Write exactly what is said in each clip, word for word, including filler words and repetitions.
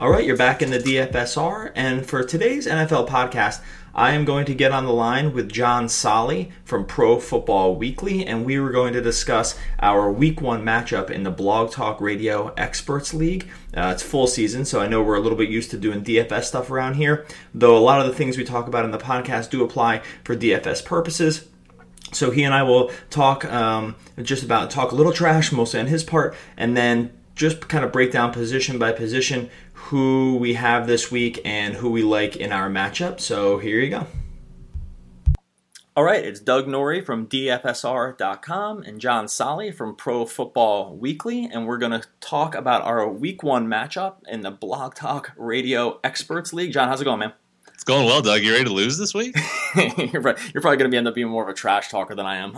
All right, you're back in the D F S R, and for today's N F L podcast, I am going to get on the line with John Solly from Pro Football Weekly, and we were going to discuss our Week One matchup in the Blog Talk Radio Experts League. Uh, it's full season, so I know we're a little bit used to doing D F S stuff around here, though a lot of the things we talk about in the podcast do apply for D F S purposes. So he and I will talk um, just about talk a little trash, mostly on his part, and then just kind of break down position by position who we have this week and who we like in our matchup. So here you go. All right, it's Doug Norrie from D F S R dot com and John Solly from Pro Football Weekly, and we're going to talk about our Week One matchup in the Blog Talk Radio Experts League. John, how's it going, man? It's going well, Doug. You ready to lose this week? you're, right. You're probably going to be end up being more of a trash talker than I am.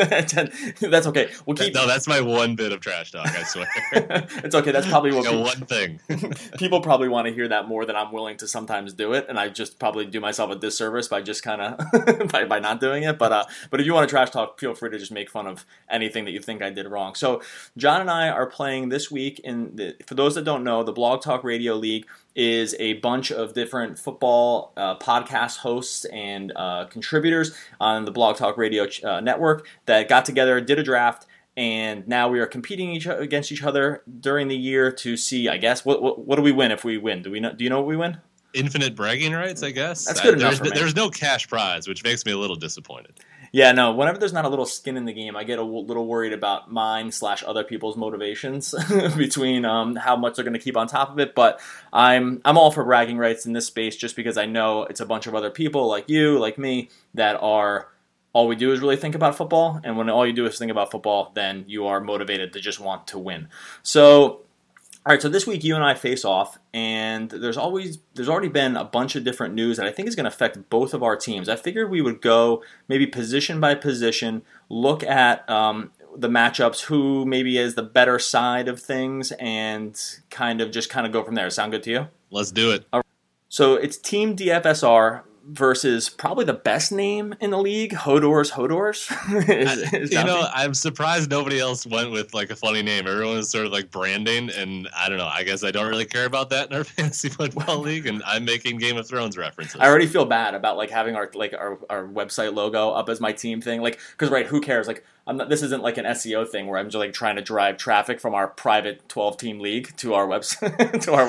That's okay. We'll keep. No, that's my one bit of trash talk, I swear. It's okay. That's probably what you know, one thing. People probably want to hear that more than I'm willing to sometimes do it, and I just probably do myself a disservice by just kind of by, by not doing it. But uh, but if you want to trash talk, feel free to just make fun of anything that you think I did wrong. So John and I are playing this week in the, for those that don't know, the Blog Talk Radio League is a bunch of different football uh, podcast hosts and uh, contributors on the Blog Talk Radio uh, network that got together, did a draft, and now we are competing each, against each other during the year to see, I guess, what what, what do we win if we win? Do we know, do you know what we win? Infinite bragging rights, I guess. That's good uh, enough there's, for me. There's no cash prize, which makes me a little disappointed. Yeah, no, whenever there's not a little skin in the game, I get a little worried about mine slash other people's motivations between um, how much they're going to keep on top of it. But I'm I'm all for bragging rights in this space just because I know it's a bunch of other people like you, like me, that are, all we do is really think about football. And when all you do is think about football, then you are motivated to just want to win. So, all right, so this week you and I face off, and there's always there's already been a bunch of different news that I think is going to affect both of our teams. I figured we would go maybe position by position, look at um, the matchups, who maybe is the better side of things, and kind of just kind of go from there. Sound good to you? Let's do it. All right. So it's Team D F S R versus probably the best name in the league, Hodor's Hodors. is, is you know, I'm surprised nobody else went with like a funny name. Everyone is sort of like branding, and I don't know. I guess I don't really care about that in our fantasy football league, and I'm making Game of Thrones references. I already feel bad about like having our like our, our website logo up as my team thing, like because right, who cares? Like I'm not. This isn't like an S E O thing where I'm just like trying to drive traffic from our private twelve team league to our website to our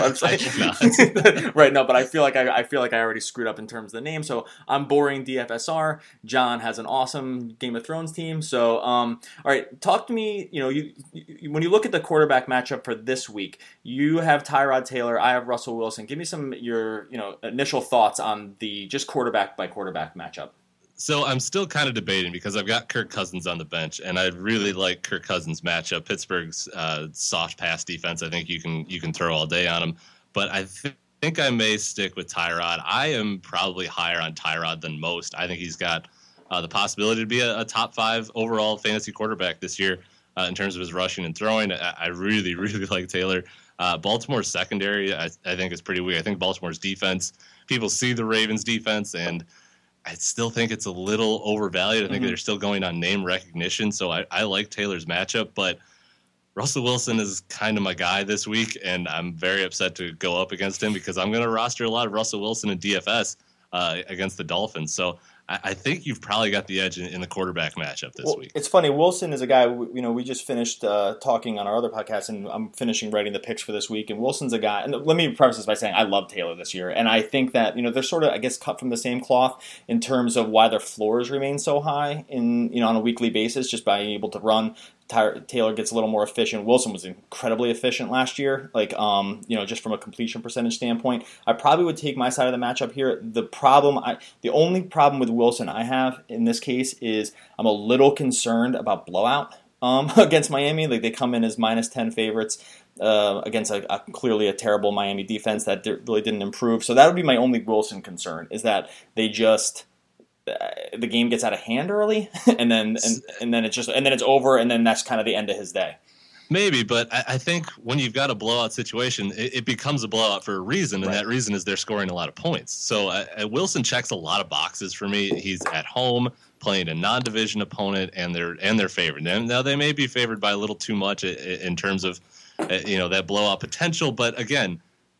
website. Right? No, but I feel like I, I feel like I already screwed up in terms of the name. So I'm boring D F S R. John has an awesome Game of Thrones team. So um, all right, talk to me. You know, you, you when you look at the quarterback matchup for this week, you have Tyrod Taylor. I have Russell Wilson. Give me some your you know initial thoughts on the just quarterback by quarterback matchup. So I'm still kind of debating because I've got Kirk Cousins on the bench, and I really like Kirk Cousins' matchup. Pittsburgh's uh, soft pass defense, I think you can you can throw all day on them. But I th- think I may stick with Tyrod. I am probably higher on Tyrod than most. I think he's got uh, the possibility to be a, a top five overall fantasy quarterback this year uh, in terms of his rushing and throwing. I, I really, really like Taylor. Uh, Baltimore's secondary, I, I think, is pretty weak. I think Baltimore's defense, people see the Ravens' defense, and I still think it's a little overvalued. I think mm-hmm. they're still going on name recognition, so I, I like Taylor's matchup, but Russell Wilson is kind of my guy this week, and I'm very upset to go up against him because I'm going to roster a lot of Russell Wilson in D F S uh, against the Dolphins. So I, I think you've probably got the edge in, in the quarterback matchup this well, week. It's funny. Wilson is a guy, you know, we just finished uh, talking on our other podcast, and I'm finishing writing the picks for this week, and Wilson's a guy, and let me preface this by saying I love Taylor this year, and I think that, you know, they're sort of, I guess, cut from the same cloth in terms of why their floors remain so high in, you know, on a weekly basis, just by being able to run. Taylor gets a little more efficient. Wilson was incredibly efficient last year, like um, you know, just from a completion percentage standpoint. I probably would take my side of the matchup here. The problem, I, the only problem with Wilson I have in this case is I'm a little concerned about blowout um, against Miami. Like they come in as minus ten favorites uh, against a, a clearly a terrible Miami defense that really didn't improve. So that would be my only Wilson concern, is that they just. The game gets out of hand early, and then and, and then it's just and then it's over, and then that's kind of the end of his day. Maybe, but I, I think when you've got a blowout situation, it, it becomes a blowout for a reason, and right. that reason is they're scoring a lot of points. So uh, Wilson checks a lot of boxes for me. He's at home playing a non-division opponent, and they're and they're favored. And now they may be favored by a little too much in terms of uh, you know that blowout potential, but again.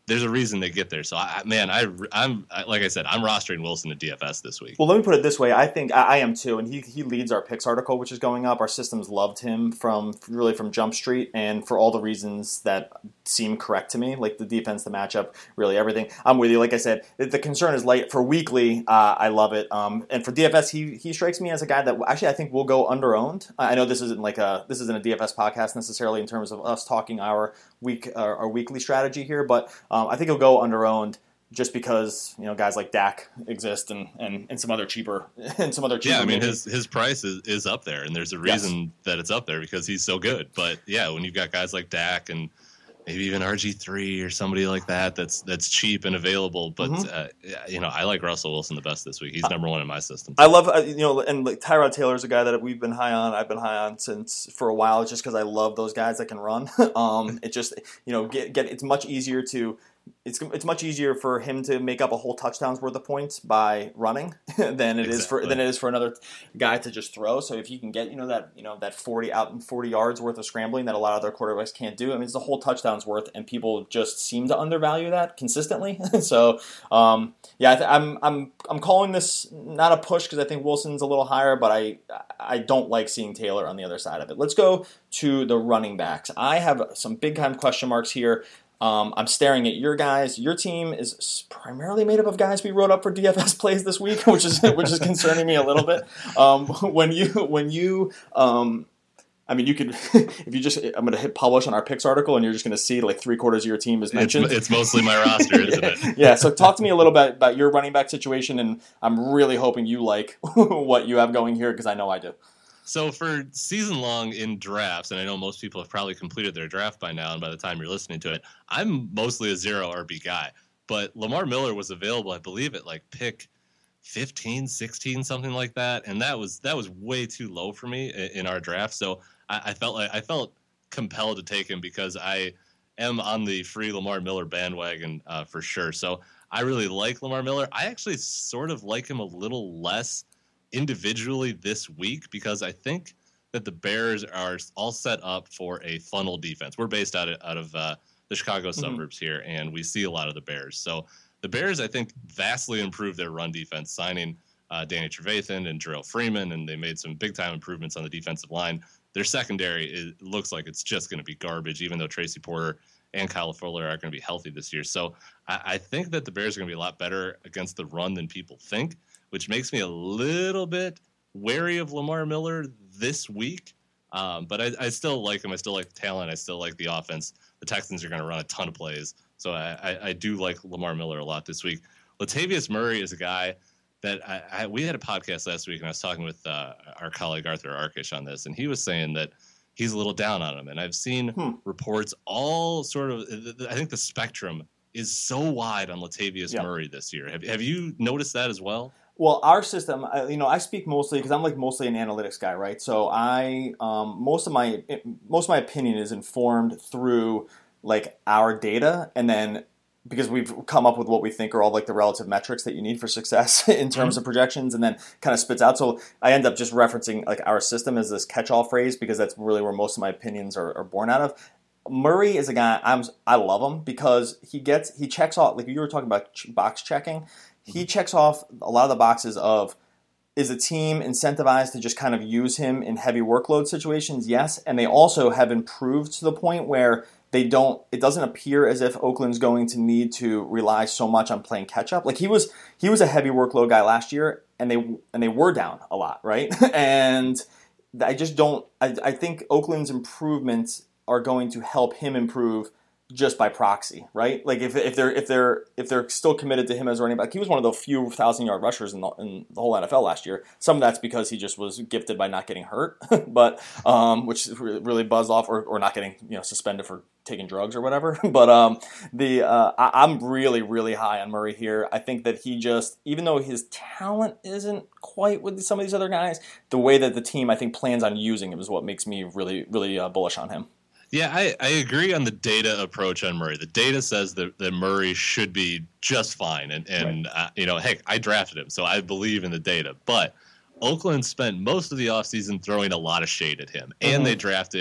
there's a reason they get there. So, I, man, I, I'm like I said, I'm rostering Wilson to D F S this week. Well, let me put it this way. I think I, I am too, and he he leads our picks article, which is going up. Our systems loved him from really from Jump Street, and for all the reasons that seem correct to me, like the defense, the matchup, really everything. I'm with you. Like I said, the concern is light for weekly. Uh, I love it, um, and for D F S, he he strikes me as a guy that actually I think will go under owned. I know this isn't like a this isn't a D F S podcast necessarily in terms of us talking our week our, our weekly strategy here, but um, I think he'll go under owned just because, you know, guys like Dak exist and, and, and some other cheaper and some other cheaper. Yeah, I mean, maybe. his his price is, is up there, and there's a reason yes. that it's up there because he's so good. But yeah, when you've got guys like Dak and maybe even R G three or somebody like that that's that's cheap and available. But mm-hmm. uh, you know, I like Russell Wilson the best this week. He's number one in my system. I love uh, you know, and like Tyrod Taylor's a guy that we've been high on. I've been high on since for a while, just because I love those guys that can run. um, it just you know get get it's much easier to. It's it's much easier for him to make up a whole touchdown's worth of points by running than it exactly. is for than it is for another guy to just throw. So if you can get you know that you know that forty out and forty yards worth of scrambling that a lot of other quarterbacks can't do, I mean it's a whole touchdown's worth, and people just seem to undervalue that consistently. so um, yeah, I th- I'm I'm I'm calling this not a push because I think Wilson's a little higher, but I I don't like seeing Taylor on the other side of it. Let's go to the running backs. I have some big time question marks here. Um, I'm staring at your guys. Your team is primarily made up of guys we wrote up for D F S plays this week, which is which is concerning me a little bit. Um, when you when you, um, I mean, you could if you just I'm going to hit publish on our picks article, and you're just going to see like three quarters of your team is mentioned. It's, it's mostly my roster, isn't yeah. it? Yeah. So talk to me a little bit about your running back situation, and I'm really hoping you like what you have going here because I know I do. So for season long in drafts, and I know most people have probably completed their draft by now, and by the time you're listening to it, I'm mostly a zero R B guy. But Lamar Miller was available, I believe, at like pick fifteen, sixteen, something like that, and that was that was way too low for me in our draft. So I, I felt like I felt compelled to take him because I am on the free Lamar Miller bandwagon uh, for sure. So I really like Lamar Miller. I actually sort of like him a little less individually this week because I think that the Bears are all set up for a funnel defense. We're based out of, out of uh, the Chicago suburbs mm-hmm. here, and we see a lot of the Bears. So the Bears, I think, vastly improved their run defense, signing uh, Danny Trevathan and Jarrell Freeman, and they made some big-time improvements on the defensive line. Their secondary it looks like it's just going to be garbage, even though Tracy Porter and Kyle Fuller are going to be healthy this year. So I, I think that the Bears are going to be a lot better against the run than people think, which makes me a little bit wary of Lamar Miller this week. Um, but I, I still like him. I still like the talent. I still like the offense. The Texans are going to run a ton of plays. So I, I, I do like Lamar Miller a lot this week. Latavius Murray is a guy that I, I we had a podcast last week, and I was talking with uh, our colleague Arthur Arkish on this, and he was saying that he's a little down on him. And I've seen hmm. reports all sort of – I think the spectrum is so wide on Latavius yeah. Murray this year. Have, have you noticed that as well? Well, our system, you know, I speak mostly because I'm like mostly an analytics guy, right? So I, um, most of my, most of my opinion is informed through like our data, and then because we've come up with what we think are all like the relative metrics that you need for success in terms mm-hmm. of projections, and then kind of spits out. So I end up just referencing like our system as this catch-all phrase because that's really where most of my opinions are, are born out of. Murray is a guy I'm I love him because he gets he checks off, like you were talking about box checking. He checks off a lot of the boxes of, is the team incentivized to just kind of use him in heavy workload situations? Yes. And they also have improved to the point where they don't, it doesn't appear as if Oakland's going to need to rely so much on playing catch up. Like he was, he was a heavy workload guy last year, and they, and they were down a lot. Right. And I just don't, I, I think Oakland's improvements are going to help him improve just by proxy, right? Like if if they're if they're if they're still committed to him as running back, he was one of the few thousand yard rushers in the in the whole N F L last year. Some of that's because he just was gifted by not getting hurt, but um, which really buzzed off, or, or not getting you know suspended for taking drugs or whatever. But um, the uh, I, I'm really really high on Murray here. I think that he just, even though his talent isn't quite with some of these other guys, the way that the team I think plans on using him is what makes me really really uh, bullish on him. Yeah, I, I agree on the data approach on Murray. The data says that, that Murray should be just fine. And, and right. uh, you know, heck, I drafted him, so I believe in the data. But Oakland spent most of the offseason throwing a lot of shade at him. And mm-hmm. they drafted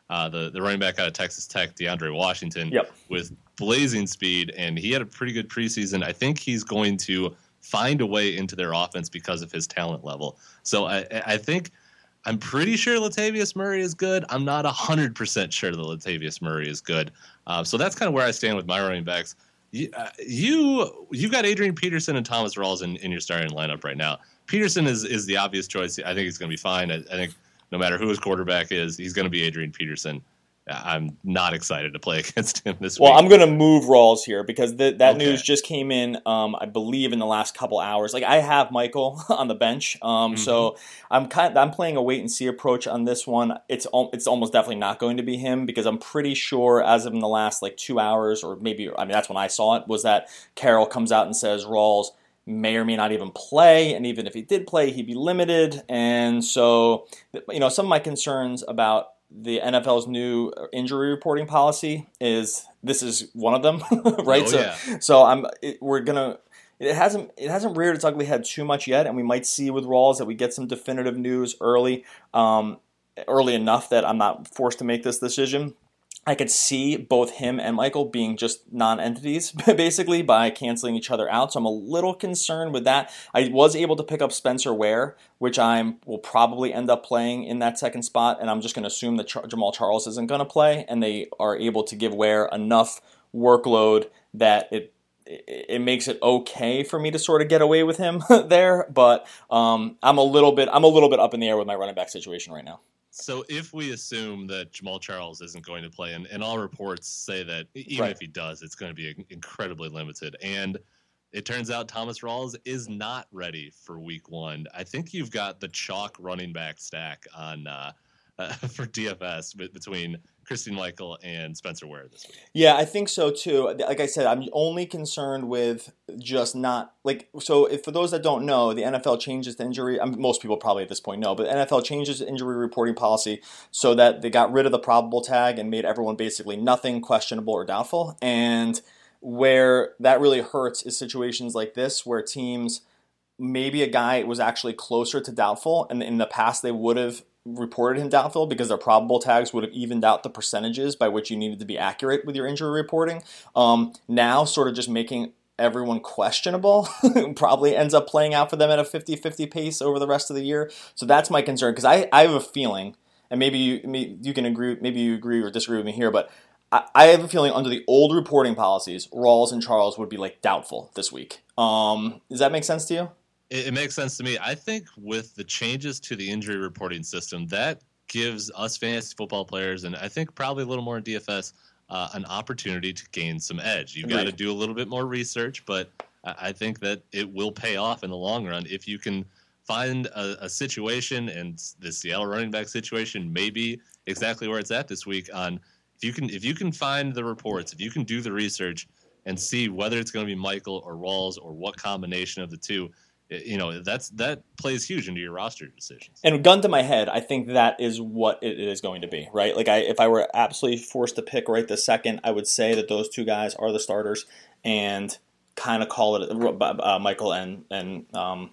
uh, the the running back out of Texas Tech, DeAndre Washington, yep. with blazing speed, and he had a pretty good preseason. I think he's going to find a way into their offense because of his talent level. So I, I think I'm pretty sure Latavius Murray is good. I'm not one hundred percent sure that Latavius Murray is good. Uh, so that's kind of where I stand with my running backs. You, uh, you you got Adrian Peterson and Thomas Rawls in, in your starting lineup right now. Peterson is, is the obvious choice. I think he's going to be fine. I, I think no matter who his quarterback is, he's going to be Adrian Peterson. I'm not excited to play against him this well, week. Well, I'm going to move Rawls here because the, that okay. news just came in, um, I believe, in the last couple hours. Like, I have Michael on the bench, um, mm-hmm. so I'm kind of, I'm playing a wait and see approach on this one. It's it's almost definitely not going to be him because I'm pretty sure, as of in the last like two hours, or maybe I mean that's when I saw it, was that Carroll comes out and says Rawls may or may not even play, and even if he did play, he'd be limited. And so, you know, some of my concerns about the N F L's new injury reporting policy is this is one of them, right? Oh, so, yeah. so I'm it, we're gonna. It hasn't it hasn't reared its ugly head too much yet, and we might see with Rawls that we get some definitive news early, um, early enough that I'm not forced to make this decision. I could see both him and Michael being just non-entities, basically, by canceling each other out. So I'm a little concerned with that. I was able to pick up Spencer Ware, which I will probably end up playing in that second spot, and I'm just going to assume that Ch- Jamal Charles isn't going to play, and they are able to give Ware enough workload that it it makes it okay for me to sort of get away with him there. But um, I'm a little bit I'm a little bit up in the air with my running back situation right now. So if we assume that Jamal Charles isn't going to play, and, and all reports say that even right. if he does, it's going to be incredibly limited, and it turns out Thomas Rawls is not ready for week one, I think you've got the chalk running back stack on uh, uh, for D F S between Christine Michael and Spencer Ware this week. Yeah, I think so too. Like I said, I'm only concerned with just not like so. If for those that don't know, the N F L changes the injury. I mean, most people probably at this point know, but the N F L changes the injury reporting policy so that they got rid of the probable tag and made everyone basically nothing, questionable or doubtful. And where that really hurts is situations like this where teams maybe a guy was actually closer to doubtful, and in the past they would have reported him doubtful because their probable tags would have evened out the percentages by which you needed to be accurate with your injury reporting. Um, now sort of just making everyone questionable probably ends up playing out for them at a fifty-fifty pace over the rest of the year. So that's my concern because I, I have a feeling, and maybe you maybe you can agree, maybe you agree or disagree with me here, but I, I have a feeling under the old reporting policies, Rawls and Charles would be like doubtful this week. Um, does that make sense to you? It, it makes sense to me. I think with the changes to the injury reporting system, that gives us fantasy football players, and I think probably a little more in D F S, uh, an opportunity to gain some edge. You've got to do a little bit more research, but I think that it will pay off in the long run if you can find a, a situation, and the Seattle running back situation may be exactly where it's at this week. On if you can if you can find the reports, if you can do the research and see whether it's going to be Michael or Rawls or what combination of the two. You know, that's that plays huge into your roster decisions. And gun to my head, I think that is what it is going to be, right? Like, I, if I were absolutely forced to pick right this second, I would say that those two guys are the starters and kind of call it uh, Michael and and um,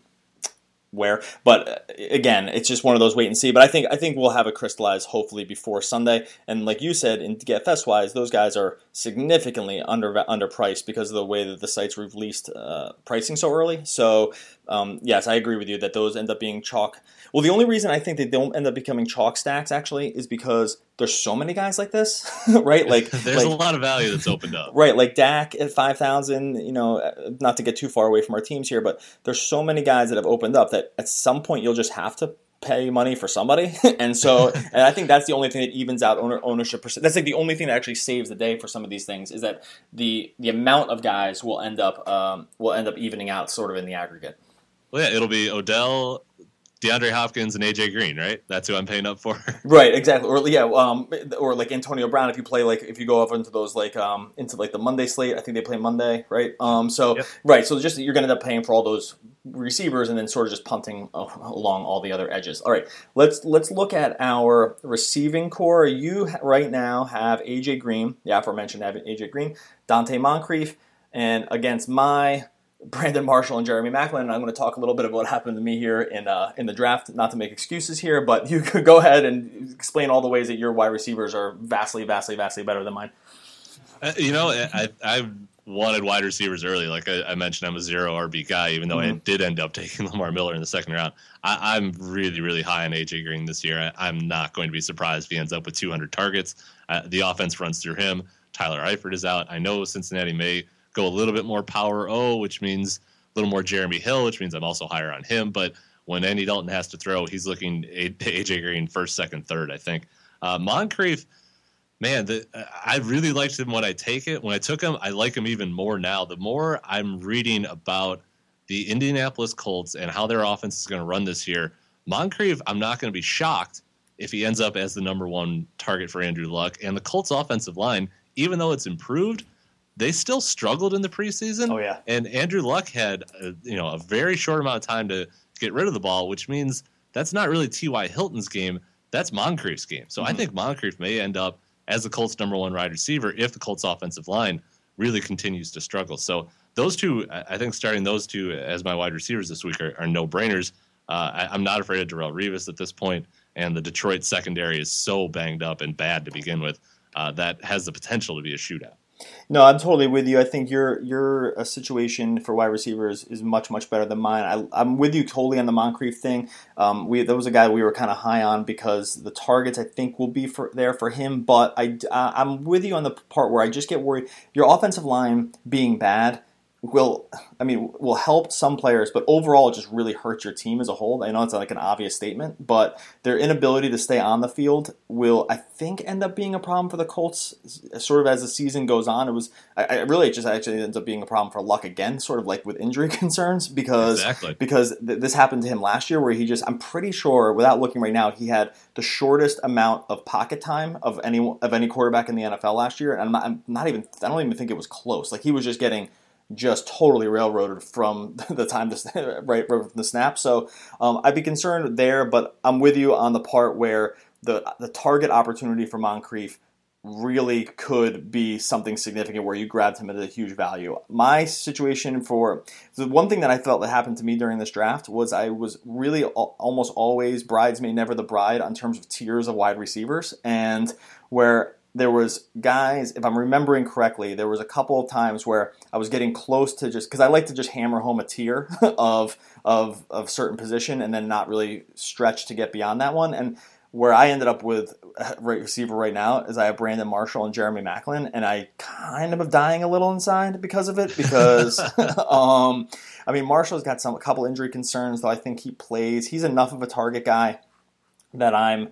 Ware. But again, it's just one of those wait and see. But I think I think we'll have it crystallized hopefully before Sunday. And like you said, in D F S wise, those guys are significantly under underpriced because of the way that the sites released uh, pricing so early. So um, yes, I agree with you that those end up being chalk. Well, the only reason I think they don't end up becoming chalk stacks actually is because there's so many guys like this, right? Like there's like, a lot of value that's opened up, right? Like Dak at five thousand. You know, not to get too far away from our teams here, but there's so many guys that have opened up that at some point you'll just have to pay money for somebody, and so and I think that's the only thing that evens out owner, ownership percent. That's like the only thing that actually saves the day for some of these things is that the the amount of guys will end up um, will end up evening out sort of in the aggregate. Well, yeah, it'll be Odell, DeAndre Hopkins, and A J Green, right? That's who I'm paying up for. Right, exactly. Or yeah, um, or like Antonio Brown. If you play like if you go up into those like um into like the Monday slate, I think they play Monday, right? Um, so yep. right, so just you're going to end up paying for all those receivers and then sort of just punting along all the other edges. All right, let's let's look at our receiving core. You right now have A J Green, the aforementioned A J Green, Dante Moncrief, and against my Brandon Marshall and Jeremy Maclin, and I'm going to talk a little bit about what happened to me here in uh, in the draft. Not to make excuses here, but you could go ahead and explain all the ways that your wide receivers are vastly, vastly, vastly better than mine. Uh, you know, I I wanted wide receivers early. Like I, I mentioned, I'm a zero R B guy, even though mm-hmm. I did end up taking Lamar Miller in the second round. I, I'm really, really high on A J Green this year. I, I'm not going to be surprised if he ends up with two hundred targets. Uh, the offense runs through him. Tyler Eifert is out. I know Cincinnati may go a little bit more power O, which means a little more Jeremy Hill, which means I'm also higher on him. But when Andy Dalton has to throw, he's looking A J Green first, second, third, I think. Uh, Moncrief, man, the, I really liked him when I take it. When I took him, I like him even more now. The more I'm reading about the Indianapolis Colts and how their offense is going to run this year, Moncrief, I'm not going to be shocked if he ends up as the number one target for Andrew Luck. And the Colts offensive line, even though it's improved, they still struggled in the preseason. Oh, yeah. And Andrew Luck had a, you know, a very short amount of time to get rid of the ball, which means that's not really T Y. Hilton's game. That's Moncrief's game. So mm-hmm. I think Moncrief may end up as the Colts' number one wide receiver if the Colts' offensive line really continues to struggle. So those two, I think starting those two as my wide receivers this week are, are no-brainers. Uh, I, I'm not afraid of Darrelle Revis at this point, and the Detroit secondary is so banged up and bad to begin with uh, that has the potential to be a shootout. No, I'm totally with you. I think your your a situation for wide receivers is much, much better than mine. I, I'm with you totally on the Moncrief thing. Um, we That was a guy we were kind of high on because the targets, I think, will be for, there for him. But I, uh, I'm with you on the part where I just get worried. Your offensive line being bad will, I mean, will help some players, but overall it just really hurts your team as a whole. I know it's like an obvious statement, but their inability to stay on the field will, I think, end up being a problem for the Colts sort of as the season goes on. It was, I, I really just actually ends up being a problem for Luck again, sort of like with injury concerns because, exactly. because th- this happened to him last year where he just, I'm pretty sure, without looking right now, he had the shortest amount of pocket time of any of any quarterback in the N F L last year. And I'm not, I'm not even, I don't even think it was close. Like he was just getting just totally railroaded from the time to right from the snap. So um, I'd be concerned there, but I'm with you on the part where the the target opportunity for Moncrief really could be something significant where you grabbed him at a huge value. My situation for the one thing that I felt that happened to me during this draft was I was really al- almost always bridesmaid, never the bride on terms of tiers of wide receivers, and where there was guys, if I'm remembering correctly, there was a couple of times where I was getting close to just, because I like to just hammer home a tier of of of certain position and then not really stretch to get beyond that one. And where I ended up with a right receiver right now is I have Brandon Marshall and Jeremy Maclin, and I kind of am dying a little inside because of it. Because um, I mean, Marshall's got some a couple injury concerns, though I think he plays. He's enough of a target guy that I'm.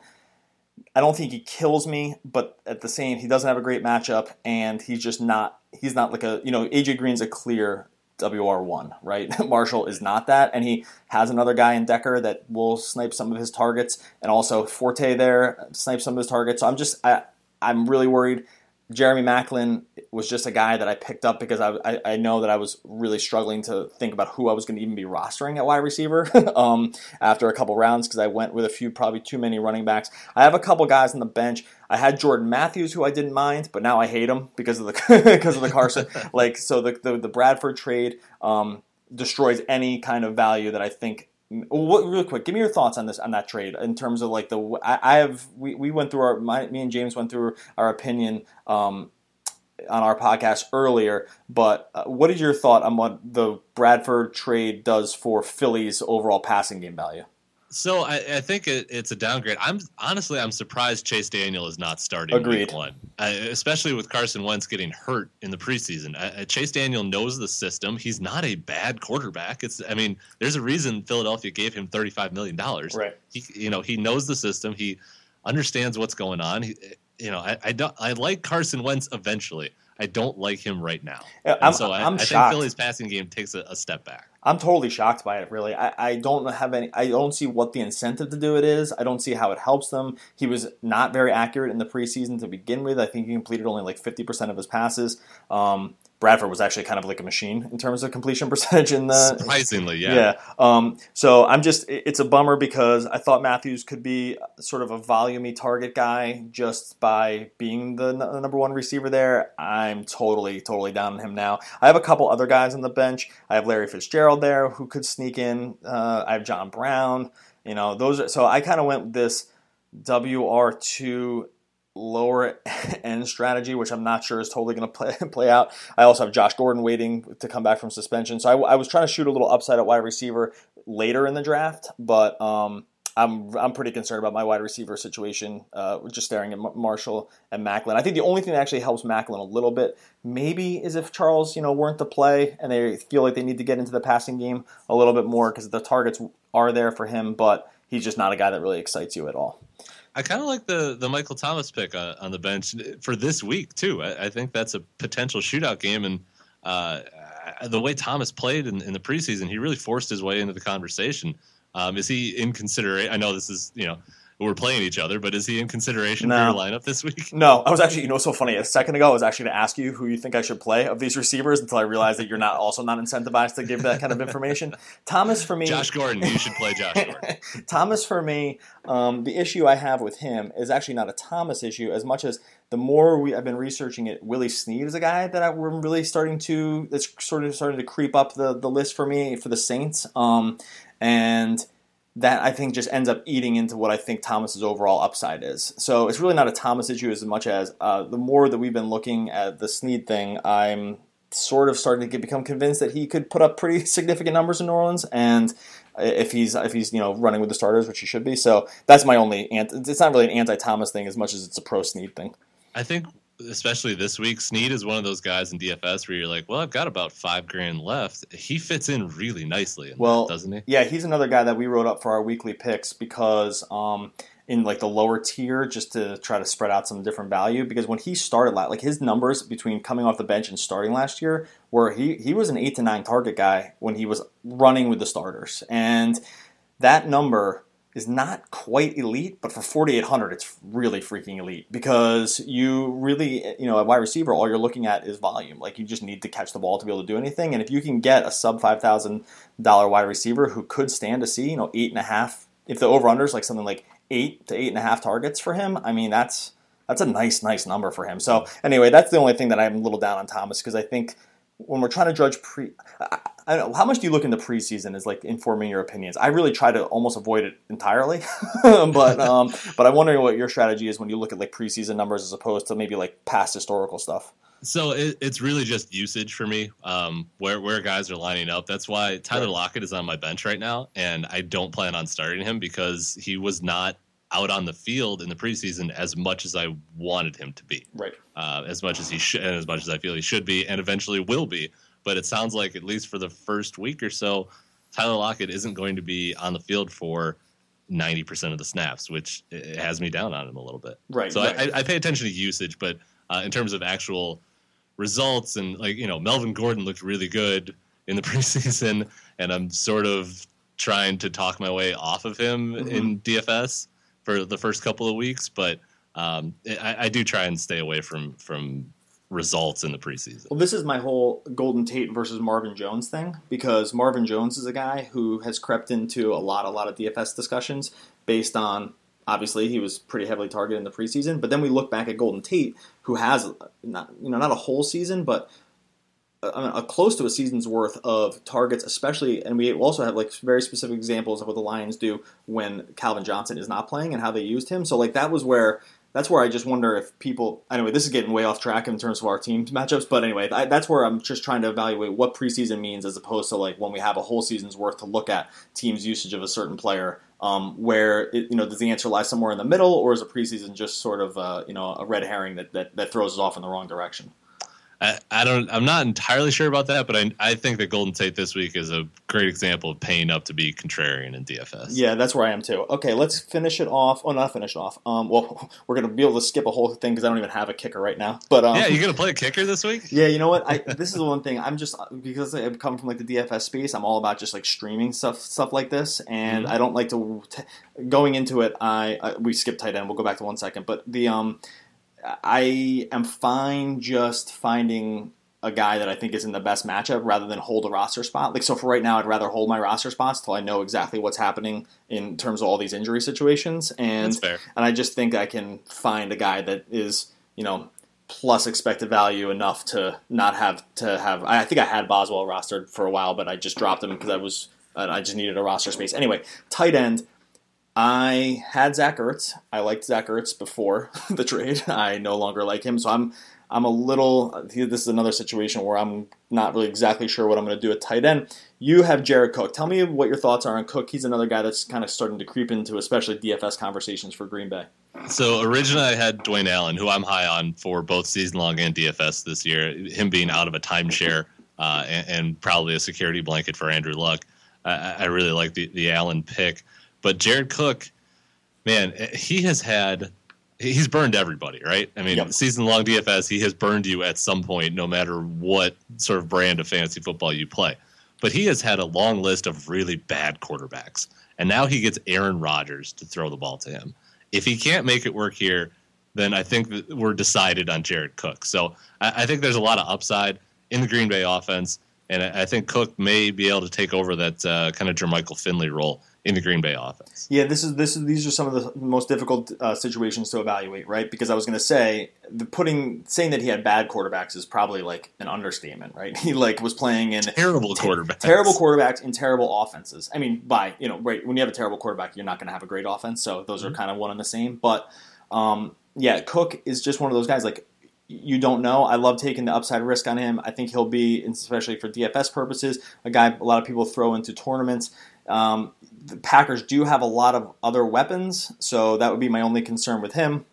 I don't think he kills me, but at the same, he doesn't have a great matchup, and he's just not. He's not like a you know. A J Green's a clear W R one, right? Marshall is not that, and he has another guy in Decker that will snipe some of his targets, and also Forte there snipes some of his targets. So I'm just, I, I'm really worried. Jeremy Maclin was just a guy that I picked up because I, I, I know that I was really struggling to think about who I was going to even be rostering at wide receiver um, after a couple rounds because I went with a few, probably too many running backs. I have a couple guys on the bench. I had Jordan Matthews, who I didn't mind, but now I hate him because of the because of the Carson. like so, the the, the Bradford trade um, destroys any kind of value that I think. What, real quick, give me your thoughts on this on that trade in terms of like the I, I have we, we went through our my, me and James went through our opinion um, on our podcast earlier, but uh, what is your thought on what the Bradford trade does for Philly's overall passing game value? So I, I think it, it's a downgrade. I'm honestly I'm surprised Chase Daniel is not starting Agreed. week one, uh, especially with Carson Wentz getting hurt in the preseason. Uh, Chase Daniel knows the system. He's not a bad quarterback. It's I mean, there's a reason Philadelphia gave him thirty-five million dollars. Right. He you know he knows the system. He understands what's going on. He, you know I I, don't, I like Carson Wentz eventually. I don't like him right now. Yeah, I'm, so I, I'm I think shocked. Philly's passing game takes a, a step back. I'm totally shocked by it, really. I, I don't have any. I don't see what the incentive to do it is. I don't see how it helps them. He was not very accurate in the preseason to begin with. I think he completed only like fifty percent of his passes. Um, Bradford was actually kind of like a machine in terms of completion percentage in the surprisingly, yeah. Yeah. Um, so I'm just it's a bummer because I thought Matthews could be sort of a volume-y target guy just by being the n- number one receiver there. I'm totally, totally down on him now. I have a couple other guys on the bench. I have Larry Fitzgerald there who could sneak in. Uh, I have John Brown. You know, those are so I kind of went with this W R two lower end strategy, which I'm not sure is totally going to play play out. I also have Josh Gordon waiting to come back from suspension, so I, I was trying to shoot a little upside at wide receiver later in the draft, but um, I'm I'm pretty concerned about my wide receiver situation. Uh, just staring at M- Marshall and Macklin. I think the only thing that actually helps Macklin a little bit maybe is if Charles, you know, weren't to play and they feel like they need to get into the passing game a little bit more because the targets are there for him, but he's just not a guy that really excites you at all. I kind of like the, the Michael Thomas pick uh, on the bench for this week, too. I, I think that's a potential shootout game. And uh, the way Thomas played in, in the preseason, he really forced his way into the conversation. Um, is he in consideration? I know this is, you know, we're playing each other, but is he in consideration no. for your lineup this week? No, I was actually, you know, so funny. A second ago, I was actually to ask you who you think I should play of these receivers until I realized that you're not also not incentivized to give that kind of information. Thomas, for me, Josh Gordon, you should play Josh Gordon. Thomas, for me, um, the issue I have with him is actually not a Thomas issue as much as the more we I've been researching it. Willie Snead is a guy that I, we're really starting to that's sort of starting to creep up the the list for me for the Saints, um, and. That I think just ends up eating into what I think Thomas's overall upside is. So it's really not a Thomas issue as much as uh, the more that we've been looking at the Snead thing, I'm sort of starting to get, become convinced that he could put up pretty significant numbers in New Orleans, and if he's if he's you know running with the starters, which he should be. So that's my only. Anti- it's not really an anti-Thomas thing as much as it's a pro-Snead thing. I think. Especially this week, Snead is one of those guys in D F S where you're like, well, I've got about five grand left. He fits in really nicely in well, that, doesn't he? Yeah, he's another guy that we wrote up for our weekly picks because um, in like the lower tier, just to try to spread out some different value. Because when he started, like his numbers between coming off the bench and starting last year, were he he was an eight to nine target guy when he was running with the starters, and that number is not quite elite, but for forty-eight hundred, it's really freaking elite because you really, you know, at wide receiver, all you're looking at is volume. Like you just need to catch the ball to be able to do anything. And if you can get a sub five thousand dollars wide receiver who could stand to see, you know, eight and a half, if the over-under is like something like eight to eight and a half targets for him, I mean, that's that's a nice, nice number for him. So anyway, that's the only thing that I'm a little down on Thomas because I think when we're trying to judge pre, I, I don't know, how much do you look into preseason as like informing your opinions? I really try to almost avoid it entirely, but um, but I'm wondering what your strategy is when you look at like preseason numbers as opposed to maybe like past historical stuff. So it, it's really just usage for me, um, where where guys are lining up. That's why Tyler Right. Lockett is on my bench right now, and I don't plan on starting him because he was not out on the field in the preseason as much as I wanted him to be. Right. Uh, as much as he should, and as much as I feel he should be, and eventually will be. But it sounds like at least for the first week or so, Tyler Lockett isn't going to be on the field for ninety percent of the snaps, which has me down on him a little bit. Right. So right. I, I pay attention to usage, but uh, in terms of actual results and like you know, Melvin Gordon looked really good in the preseason, and I'm sort of trying to talk my way off of him mm-hmm. in D F S for the first couple of weeks, but um, I, I do try and stay away from from results in the preseason. Well, this is my whole Golden Tate versus Marvin Jones thing because Marvin Jones is a guy who has crept into a lot, a lot of D F S discussions based on, obviously, he was pretty heavily targeted in the preseason, but then we look back at Golden Tate, who has not, you know, not a whole season, but a, a close to a season's worth of targets, especially, and we also have like very specific examples of what the Lions do when Calvin Johnson is not playing and how they used him. So like that was where that's where I just wonder if people. Anyway, this is getting way off track in terms of our team matchups, but anyway, I, that's where I'm just trying to evaluate what preseason means as opposed to like when we have a whole season's worth to look at teams' usage of a certain player. Um, where it, you know does the answer lie somewhere in the middle, or is a preseason just sort of uh, you know a red herring that, that that throws us off in the wrong direction? I, I don't. I'm not entirely sure about that, but I, I think that Golden Tate this week is a great example of paying up to be contrarian in D F S. Yeah, that's where I am too. Okay, let's finish it off. Oh, not finish it off. Um, well, we're gonna be able to skip a whole thing because I don't even have a kicker right now. But um, yeah, you're gonna play a kicker this week? Yeah, you know what? I this is the one thing I'm just because I've come from like the D F S space. I'm all about just like streaming stuff, stuff like this, and mm-hmm. I don't like to t- going into it. I, I we skip tight end. We'll go back to one second, but the um. I am fine just finding a guy that I think is in the best matchup rather than hold a roster spot. Like, so for right now, I'd rather hold my roster spots till I know exactly what's happening in terms of all these injury situations. And, That's fair. and I just think I can find a guy that is, you know, plus expected value enough to not have to have. I think I had Boswell rostered for a while, but I just dropped him because I was I just needed a roster space. Anyway, tight end. I had Zach Ertz. I liked Zach Ertz before the trade. I no longer like him, so I'm I'm a little. This is another situation where I'm not really exactly sure what I'm going to do at tight end. You have Jared Cook. Tell me what your thoughts are on Cook. He's another guy that's kind of starting to creep into especially D F S conversations for Green Bay. So originally I had Dwayne Allen, who I'm high on for both season long and D F S this year. Him being out of a timeshare uh, and, and probably a security blanket for Andrew Luck. I, I really like the, the Allen pick. But Jared Cook, man, he has had he's burned everybody, right? I mean, yep. Season long D F S, he has burned you at some point, no matter what sort of brand of fantasy football you play. But he has had a long list of really bad quarterbacks, and now he gets Aaron Rodgers to throw the ball to him. If he can't make it work here, then I think that we're decided on Jared Cook. So I, I think there's a lot of upside in the Green Bay offense, and I, I think Cook may be able to take over that uh, kind of Jermichael Finley role in the Green Bay offense. Yeah, this is this is these are some of the most difficult uh, situations to evaluate, right? Because I was going to say the putting saying that he had bad quarterbacks is probably like an understatement, right? He like was playing in terrible quarterbacks, t- terrible quarterbacks in terrible offenses. I mean, by you know, right when you have a terrible quarterback, you're not going to have a great offense. So those mm-hmm. are kind of one and the same. But um, yeah, Cook is just one of those guys like. You don't know. I love taking the upside risk on him. I think he'll be, especially for D F S purposes, a guy a lot of people throw into tournaments. Um, the Packers do have a lot of other weapons, so that would be my only concern with him.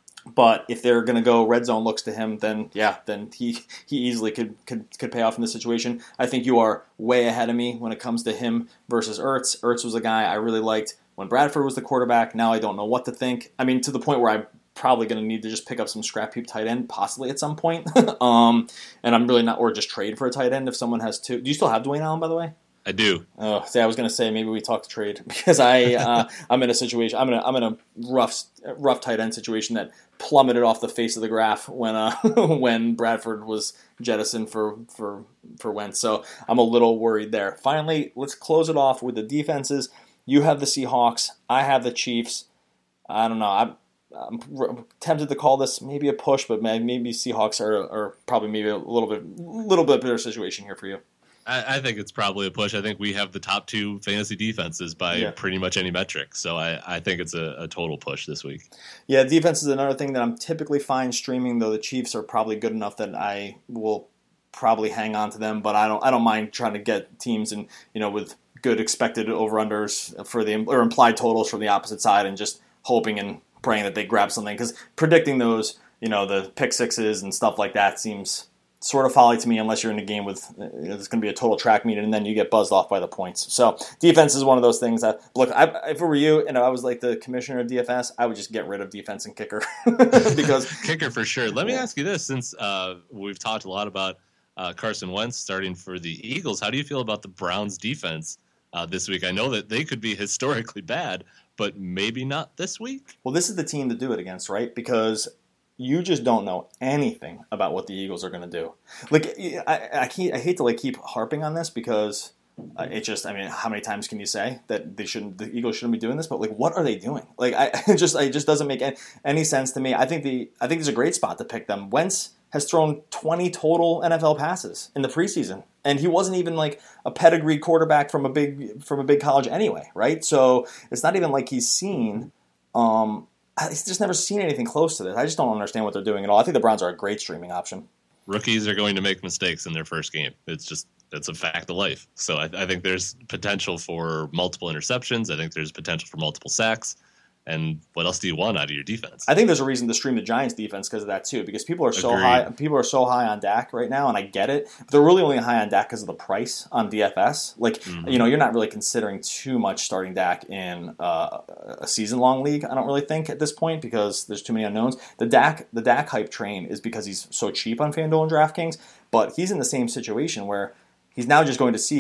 But if they're going to go red zone looks to him, then yeah, then he he easily could, could could pay off in this situation. I think you are way ahead of me when it comes to him versus Ertz. Ertz was a guy I really liked when Bradford was the quarterback. Now I don't know what to think. I mean, to the point where I probably going to need to just pick up some scrap heap tight end, possibly at some point. um, and I'm really not, or just trade for a tight end if someone has two. Do you still have Dwayne Allen, by the way? I do. Oh, see, I was going to say maybe we talk to trade because I uh, I'm in a situation. I'm in a I'm in a rough rough tight end situation that plummeted off the face of the graph when uh, when Bradford was jettisoned for for for Wentz. So I'm a little worried there. Finally, let's close it off with the defenses. You have the Seahawks. I have the Chiefs. I don't know. I'm I'm tempted to call this maybe a push, but maybe Seahawks are, are probably maybe a little bit, little bit better situation here for you. I, I think it's probably a push. I think we have the top two fantasy defenses by yeah. pretty much any metric, so I, I think it's a, a total push this week. Yeah, defense is another thing that I'm typically fine streaming, though the Chiefs are probably good enough that I will probably hang on to them, but I don't I don't mind trying to get teams and you know with good expected over-unders for the or implied totals from the opposite side and just hoping and praying that they grab something, because predicting those, you know, the pick sixes and stuff like that seems sort of folly to me unless you're in a game with, you know, there's going to be a total track meet and then you get buzzed off by the points. So defense is one of those things that, look, I, if it were you and I was like the commissioner of D F S, I would just get rid of defense and kicker. because Kicker for sure. Let me ask you this, since uh, we've talked a lot about uh, Carson Wentz starting for the Eagles, how do you feel about the Browns defense uh, this week? I know that they could be historically bad, but maybe not this week? Well, this is the team to do it against, right? Because you just don't know anything about what the Eagles are going to do. Like, I, I, can't, I hate to like keep harping on this because uh, it just, I mean, how many times can you say that they shouldn't, the Eagles shouldn't be doing this? But like, what are they doing? Like, I it just, it just doesn't make any, any sense to me. I think the, I think it's a great spot to pick them. Wentz has thrown twenty total N F L passes in the preseason. And he wasn't even like a pedigree quarterback from a big from a big college anyway, right? So it's not even like he's seen, um, he's just never seen anything close to this. I just don't understand what they're doing at all. I think the Browns are a great streaming option. Rookies are going to make mistakes in their first game. It's just, it's a fact of life. So I, I think there's potential for multiple interceptions. I think there's potential for multiple sacks. And what else do you want out of your defense? I think there's a reason to stream the Giants defense because of that too. Because people are so Agreed. high, people are so high on Dak right now, and I get it. But they're really only high on Dak because of the price on D F S. Like mm-hmm. you know, you're not really considering too much starting Dak in uh, a season long league. I don't really think at this point because there's too many unknowns. The Dak, the Dak hype train is because he's so cheap on FanDuel and DraftKings. But he's in the same situation where he's now just going to see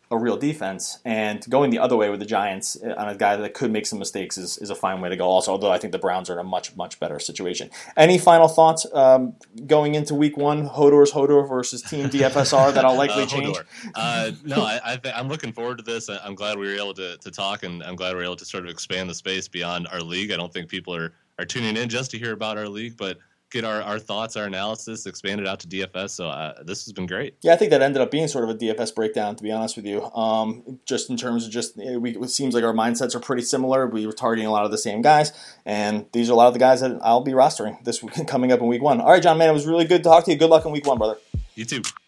a real defense, and going the other way with the Giants on a guy that could make some mistakes is, is a fine way to go also, although I think the Browns are in a much, much better situation. Any final thoughts um, going into week one, Hodor's Hodor versus Team D F S R that'll likely uh, change? Uh, no, I, I th- I'm looking forward to this. I'm glad we were able to, to talk, and I'm glad we were able to sort of expand the space beyond our league. I don't think people are, are tuning in just to hear about our league, but get our, our thoughts, our analysis, expanded out to D F S. So uh, this has been great. Yeah, I think that ended up being sort of a D F S breakdown, to be honest with you. Um, just in terms of just, we, it seems like our mindsets are pretty similar. We were targeting a lot of the same guys, and these are a lot of the guys that I'll be rostering this week, coming up in week one. All right, John, man, it was really good to talk to you. Good luck in week one, brother. You too.